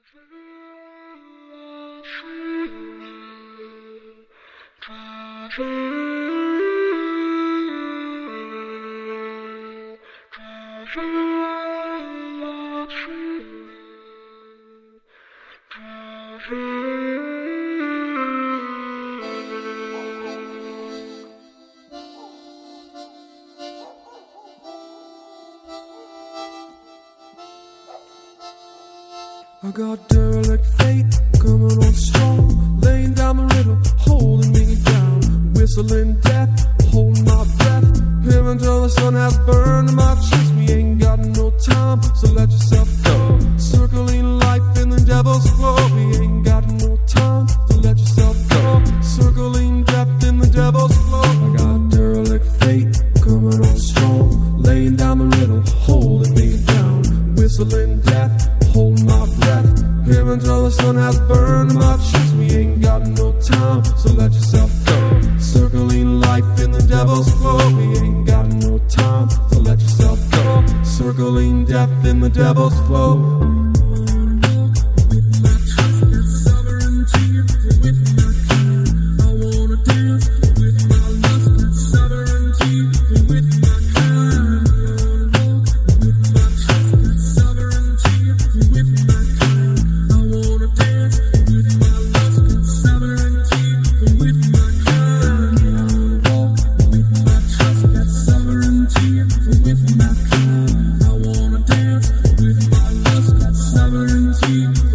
I got derelict fate coming on strong, laying down the riddle, holding me down, whistling death, holding my breath, here until the sun has burned my cheeks. We ain't got no time, so let yourself go, circling life in the devil's flow. We ain't got no time, so let yourself go, circling death in the devil's flow. I got derelict fate coming on strong, laying down the riddle, holding me down, whistling death, holding my breath, here until the sun has burned my cheeks. We ain't got no time, so let yourself go, circling life in the devil's flow. We ain't got no time, so let yourself go, circling death in the devil's flow. With my kind, I wanna dance with my lust, got sovereignty.